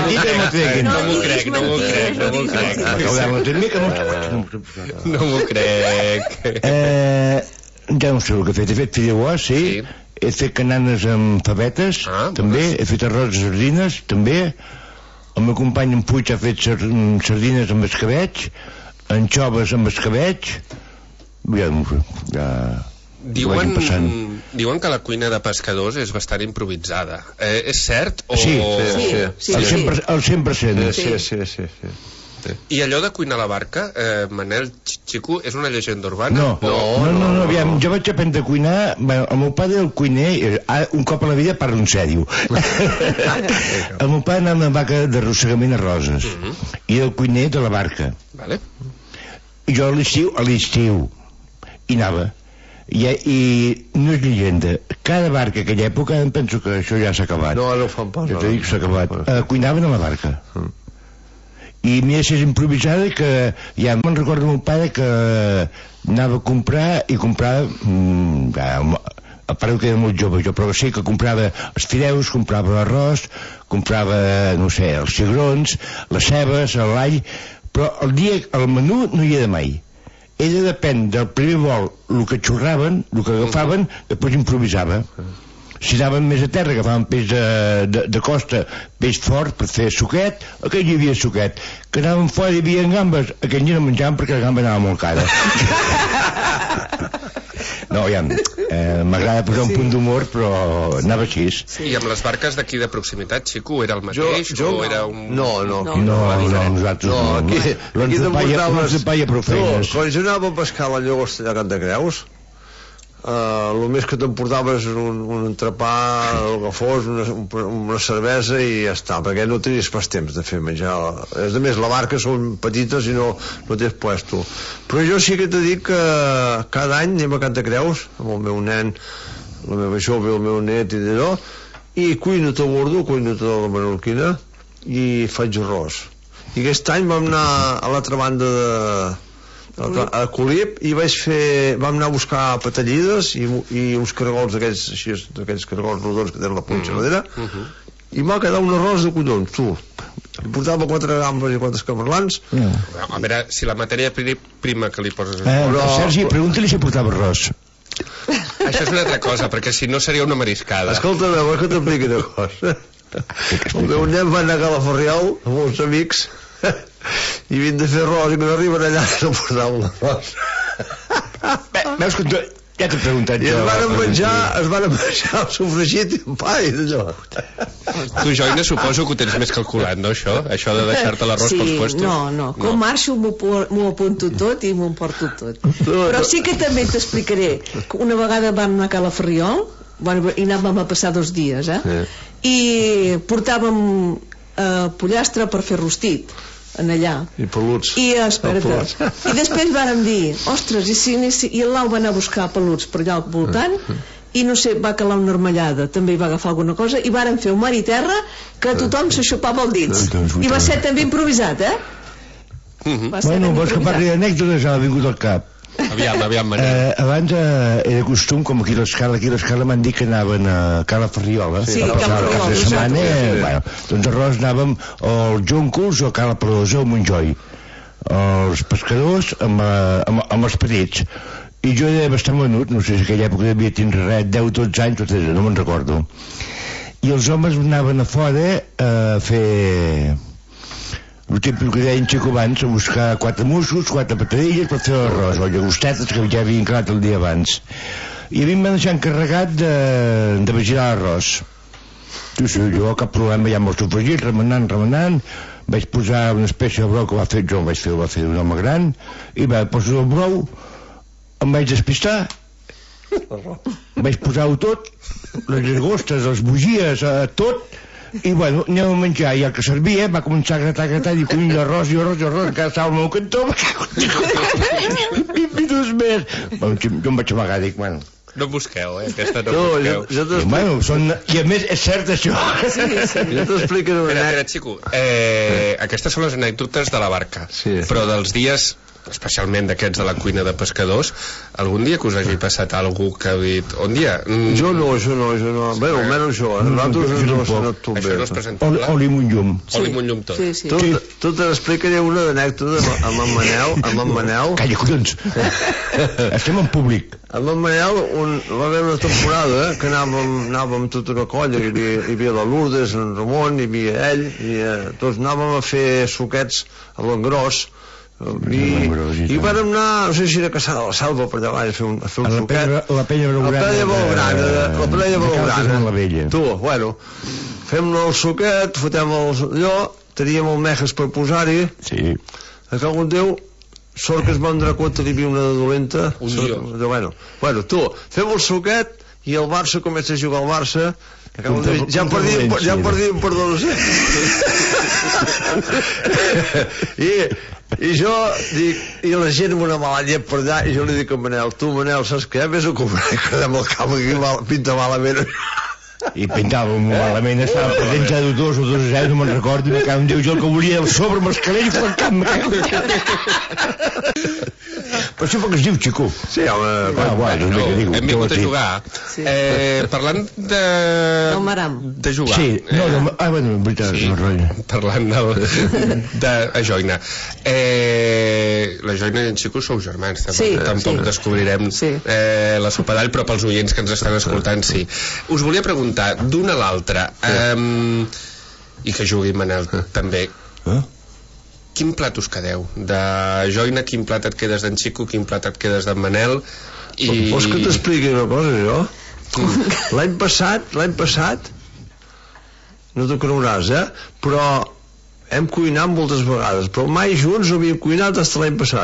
No m'ho crec. Ja no sé el que he fet. He fet fideuà, sí. He fet cananes amb favetes, també. He fet arròs de sardines, també. El meu company en Puig ha fet sardines amb escabeig, anxoves amb escabeig. Ja diuen que la cuina de pescadors és bastant improvisada. És cert? Sí, el 100%. Sí. I allò de cuinar a la barca, Manel, Xico, és una llegenda urbana? No, aviam, jo vaig aprendre a cuinar, el meu pare el cuiner, un cop a la vida parla en sèrio. El meu pare anava a una vaca d'arrossegament a Roses, i el cuiner de la barca. I jo a l'estiu, i anava. I no és llegenda, cada barca aquella època, em penso que això ja s'ha acabat. No, no ho fan pas. Jo t'ho dic, s'ha acabat. Cuinaven a la barca. I m'hi és improvisada que ja me'n recordo el meu pare que anava a comprar i comprava a part que era molt jove jo, però sí que comprava els fideus, comprava l'arròs, comprava no sé, els cigrons, les cebes, l'all, però el menú no hi era mai. Ella depèn del primer vol el que xurraven, el que agafaven, després improvisava. Si anaven més a terra, agafaven peix de costa, peix fort per fer suquet, aquell hi havia suquet. Que anaven fora i hi havia gambes, aquell no menjaven perquè la gamba anava molt cara. No, ja, m'agrada posar un punt d'humor, però anava així. I amb les barques d'aquí de proximitat, Xico, era el mateix? O era un... No, nosaltres no. L'ons de palla prou feines. Quan jo anava a pescar la llagosta allà a Cantacreus, el més que t'emportaves un entrepà, el que fos, una cervesa i ja està, perquè no tenies pas temps de fer menjar. A més, la barca són petites i no tens puesto. Però jo sí que t'he dit que cada any anem a Cantacreus amb el meu nen, la meva jove, el meu net i d'allò, i cuino tot gordo, cuino tota la menorquina i faig arròs. I aquest any vam anar a l'altra banda a Colip i vam anar a buscar patallides i uns caragols d'aquells caragols rodons que tenen la punxa darrere, i m'ha quedat un arròs de collons, tu. Portava 4 gambes i 4 escamarlans. A veure, si la matèria prima que li poses... Sergi, pregunta-li si portava arròs. Això és una altra cosa, perquè si no seria una mariscada. Escolta, veus que t'expliqui una cosa. El meu nen va anar a Calaferriol amb uns amics i vint de fer arròs i quan arriben allà no portaven l'arròs. Veus que ja t'he preguntat jo. I es van menjar el sofregit i el pa i d'allò. Tu, Joina, suposo que ho tens més calculat, no, això? Això de deixar-te l'arròs pels puestos? No. Com marxo m'ho apunto tot i m'ho emporto tot. Però sí que també t'explicaré. Una vegada vam anar a Calaferriol i anàvem a passar 2 dies, i portàvem pollastre per fer rostit en allà. I peluts. I després vàrem dir, ostres, i l'Au va anar a buscar peluts per allà al voltant, i no sé, va calar una armellada, també hi va agafar alguna cosa, i vàrem fer un mar i terra que tothom s'aixopava els dits. I va ser també improvisat, Bueno, vols que parli d'anècdotes? Ha vingut al cap. Aviam, Manel. Abans era costum, com aquí a l'escala m'han dit que anaven a Cala Ferriola a passar la setmana. Bueno, doncs arròs anàvem als Joncols o a Cala Prodosó o Montjoi, els pescadors amb els petits, i jo era bastant menut, no sé si aquella època devia tindre res, 10-12 anys o 13, no me'n recordo, i els homes anaven a fora a fer el típic que deien xicobans, a buscar 4 musclos, 4 patadilles per fer l'arròs, o llagostetes que ja havien calat el dia abans, i a mi em van deixar encarregat de vigilar l'arròs. Sí, jo cap problema, ja amb el sofregit, remenant, vaig posar una espècie de brou que va fer un home gran, i va posar el brou, em vaig despistar, vaig posar-ho tot, les llagostes, les bugies, tot, i bueno, anem a menjar, i el que servia va començar a gratar i cony d'arròs, encara estava al meu cantó, i dos més. Jo em vaig amagar, dic, bueno, no busqueu, aquesta no busqueu. Bueno, i a més és cert això. Jo t'explico una anècdota. Espera, xico, aquestes són les anècdotes de la barca, però dels dies, especialment d'aquests de la cuina de pescadors, algun dia que us hagi passat algú que ha dit, on dia? Jo no. Bé, almenys jo, nosaltres no s'ha anat tot bé. Això no és presentable? Oli amb un llum. Oli amb un llum tot. Tu t'explicaré una anècdota amb en Manel. Calla, collons. Estem en públic. Amb en Manel va haver una temporada que anàvem tota una colla, hi havia la Lourdes, en Ramon, hi havia ell, i tots anàvem a fer suquets a l'engròs, i vàrem anar, no sé si era a Caçar de la Salva per allà a fer un suquet la Pella Blaugrana tu, bueno, fem el suquet, fotem allò, teníem el mejes per posar-hi, a cago en Déu, sort que es va donar compte que hi havia una dolenta, bueno, tu, fem el suquet i el Barça comença a jugar al Barça, ja perdíem per 2. I jo dic, i la gent amb una mala llet per allà, i jo li dic a Manel, tu Manel, saps què? Vés a comprar i quedem al camp aquí, pinta malament. I pintava malament, estava present ja de 2 o 2-0, no me'n recordo, i cada un diu jo el que volia sobre amb l'escalell i flancant. Però això perquè es diu, xico. Sí, home, hem vingut a jugar. Parlant de jugar. Sí, bueno, en veritat, no rotllo. Parlant de Joina. La Joina i en Xico sou germans, tampoc descobrirem la sopa d'all, però pels oients que ens estan escoltant, sí. Us volia preguntar, d'una a l'altra, i que jugui Manel també, quin plat us quedeu? De Joina, quin plat et quedes d'en Xico, quin plat et quedes d'en Manel? Vols que t'expliqui una cosa, jo? L'any passat, no t'ho creuràs, però hem cuinat moltes vegades, però mai junts no havíem cuinat fins l'any passat.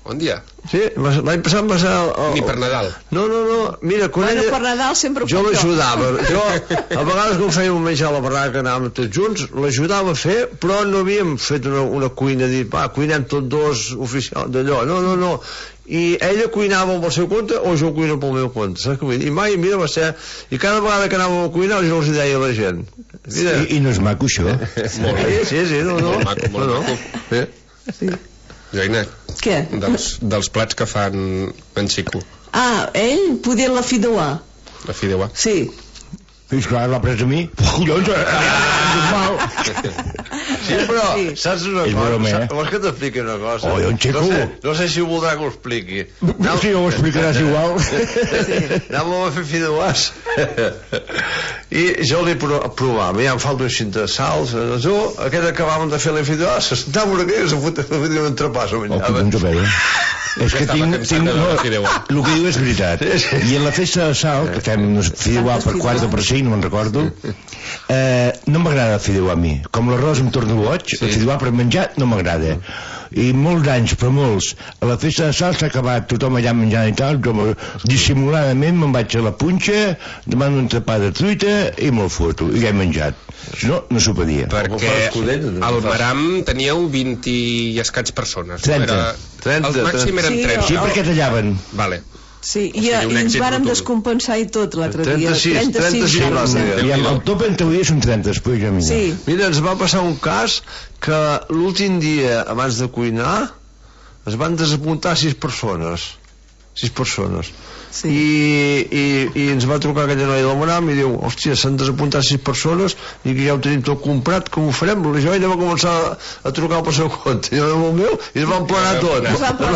Bon dia. Sí, l'any passat va ser... Ni per Nadal. No, mira, quan ella... per Nadal sempre ho jo l'ajudava. Jo, a vegades quan fèiem un menjar a la barraca, anàvem tots junts, l'ajudava a fer, però no havíem fet una cuina, dir, cuinem tots dos oficials d'allò. No. I ella cuinava amb el seu compte o jo cuino pel meu compte, saps què vull dir? I mai, mira, va ser... I cada vegada que anàvem a cuinar jo els deia a la gent. I no és maco, això? Sí, no. Molt maco. Sí. Joina, què? Dels plats que fan en Xico. Ell podia la fideuà. La fideuà? Sí. És clar, l'ha pres a mi. Collons, normal. Sí, però saps una cosa? Vols que t'expliqui una cosa? Un Xico. No sé si ho voldrà que ho expliqui. Sí, ho explicaràs igual. Anàvem a fer fideuàs i jo li provava, ja em falta un xint de sals, aquest acabàvem de fer la fideuà, s'estàvem aquí i se fotia un entrepàs o menjava. És que tinc el que diu és veritat. I en la festa de sal, que fem fideuà per 4 o per 5, no me'n recordo, no m'agrada el fideuà a mi. Com l'arròs em torna boig, el fideuà per menjar no m'agrada. I molts anys, però molts, a la festa de sal s'ha acabat tothom allà menjant i tal, jo dissimuladament me'n vaig a la punxa, demano un entrepà de truita i me'l foto, i ja he menjat. Si no, no s'ho podia. Perquè al Maram teníeu 20 i escaig persones. 30. El màxim eren 30. Sí, perquè tallaven. Vale. Sí, i ens vàrem descompensar i tot l'altre dia. 36 I el top en teoria són 30, després ja mira. Sí. Mira, ens va passar un cas que l'últim dia abans de cuinar es van desapuntar 6 persones. 6 persones. Sí. I ens va trucar aquella noia del Maram i diu, hòstia, s'han desapuntat 6 persones i que ja ho tenim tot comprat, com ho farem? La joia va començar a trucar pel seu compte, jo amb el meu, i es van planar tot.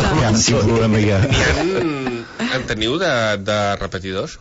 En teniu de repetidors?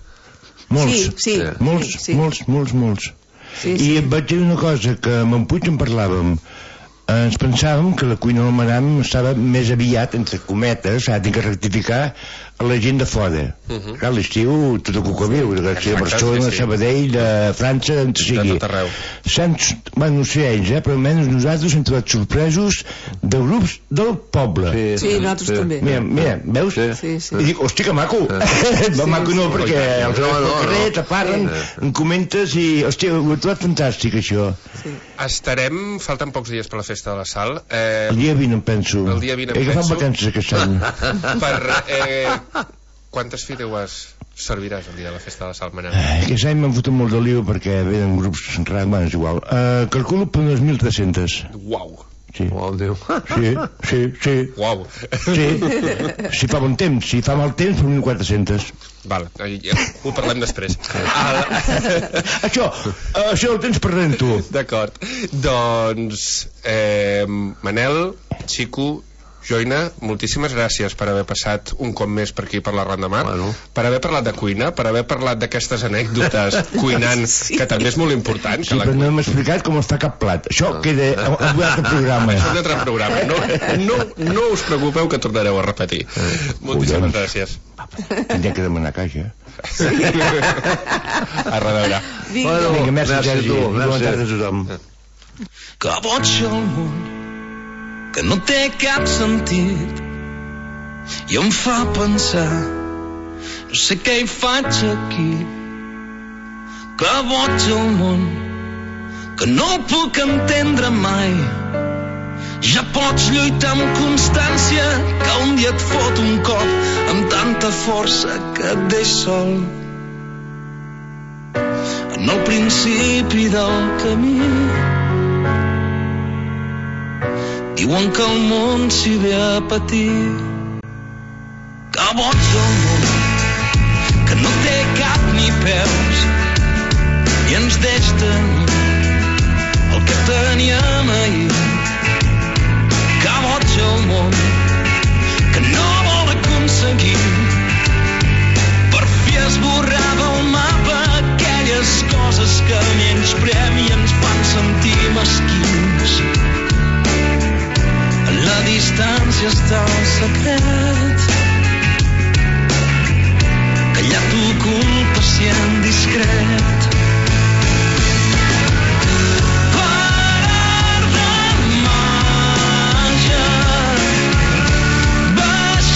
Molts. I et vaig dir una cosa que amb en Puig en parlàvem. Ens pensàvem que la cuina del Maram estava més aviat, entre cometes, tinc que rectificar, a la gent de fora. A l'estiu, tot el que viu, de Barcelona, Sabadell, de França, d'on sigui. De tot arreu. No sé ells, però almenys nosaltres hem trobat sorpresos de grups del poble. Sí, nosaltres també. Mira, veus? I dic, hòstia, que maco. Maco no, perquè els veus pel carrer, te parlen, em comentes i, hòstia, ho he trobat fantàstic, això. Estarem, falten pocs dies per la festa de la Sal. El dia 20, em penso. El dia 20, em penso. He agafat vacances aquest any. Quantes fideuàs serviràs el dia de la festa de la Sal, Manel? Aquest any m'han fotut molt de lío perquè venen grups rars, és igual. Calculo per unes 1.300. Uau. Sí. Uau, Déu. Sí. Uau. Sí. Si fa bon temps, si fa mal temps, per 1.400. Vale, ho parlem després. Això el tens per tu. D'acord. Doncs, Manel, Xico, Joina, moltíssimes gràcies per haver passat un cop més per aquí per la Ronda Mar, per haver parlat de cuina, per haver parlat d'aquestes anècdotes cuinant, que també és molt important. Sí, però no hem explicat com es fa cap plat. Això queda en un altre programa. Això és un altre programa. No us preocupeu que tornareu a repetir. Moltíssimes gràcies. Tindria que demanar caixa. A reveure. Vinga, merci, Sergi. Bona tarda a tothom. Que boig el món, que no té cap sentit i em fa pensar, no sé què hi faig aquí. Que boig el món, que no el puc entendre mai. Ja pots lluitar amb constància, que un dia et fot un cop amb tanta força que et deix sol en el principi del camí. Diuen que el món s'hi ve a patir, que boig el món, que no té cap ni peus i ens deix tenir el que teníem ahir. Que boig el món, que no vol aconseguir per fi esborrar del mapa aquelles coses que menysprem i ens fan sentir mesquins. A la distància està el secret, callat, ocult, pacient, discret. Per art de màgia, baix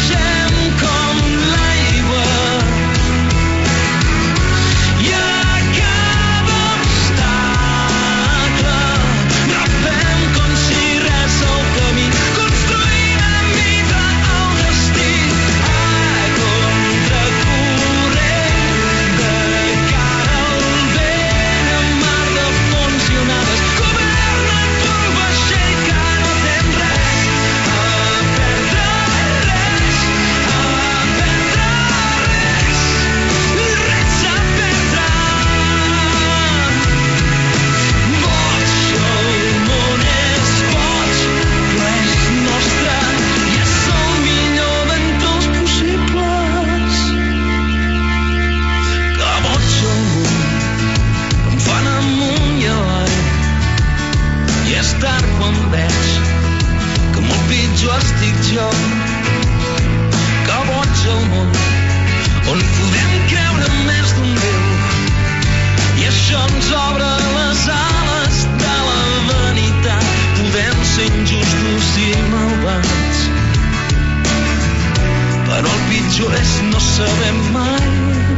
sabem mai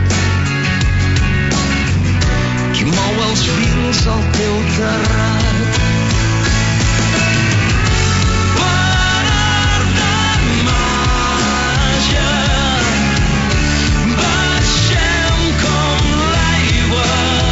qui mou els fils al teu terrat. Per art de màgia baixem com l'aigua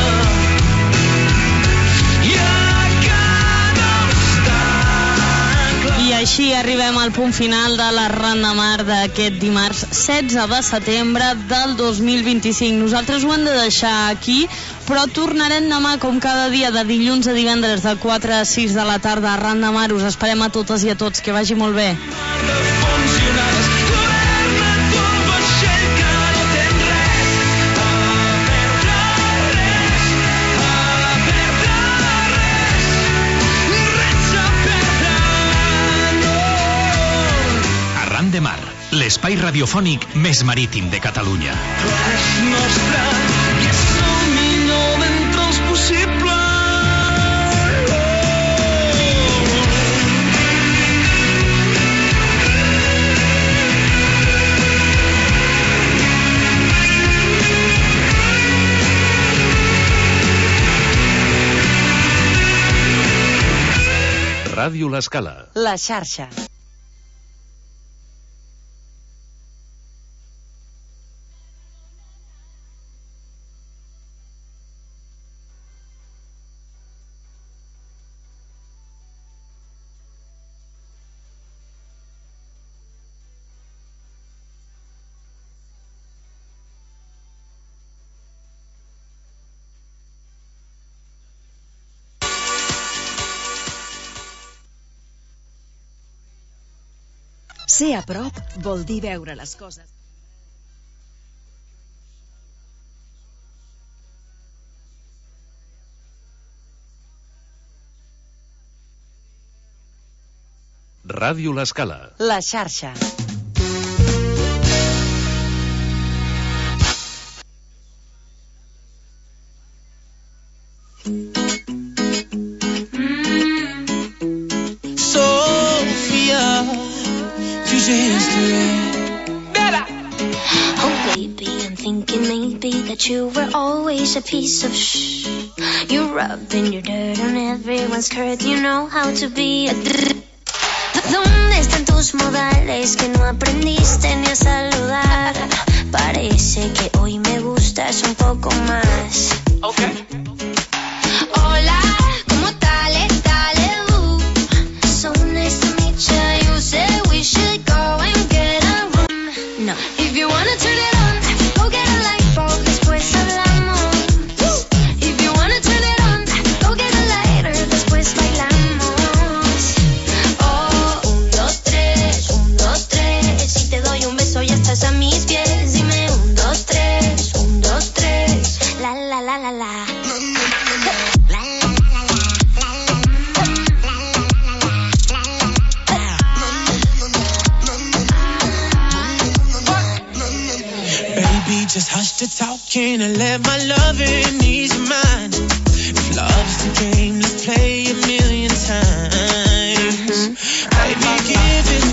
i a cada obstacle. I així arribem al punt final de la Randamar d'aquest dimarts 16 de setembre del 2025. Nosaltres ho hem de deixar aquí, però tornarem demà com cada dia de dilluns a divendres de 4 a 6 de la tarda a Randamar. Us esperem a totes i a tots, que vagi molt bé. Randamar, l'espai radiofònic més marítim de Catalunya. És nostra i és el millor d'entre els possibles. Ràdio L'Escala. La xarxa. Ser a prop vol dir veure les coses. Ràdio L'Escala. La xarxa. You were always a piece of shh. You rubbing your dirt on everyone's skirt. You know how to be a ¿Dónde están tus modales que no aprendiste ni a saludar? Parece que hoy me gustas un poco más. Okay. Hola, ¿cómo tal? So nice to meet you. You said we should go and get a room. No. If you wanna turn it on, go get a light bulb. Después hablamos. If you wanna turn it on, go get a lighter. Después bailamos. Oh, 1, 2, 3, 1, 2, 3. Si te doy un beso ya estás a mis pies. Dime 1, 2, 3, 1, 2, 3. La la la la la. Just hush the talking and let my loving ease your mind. If love's the game, let's play a million times. Baby, give it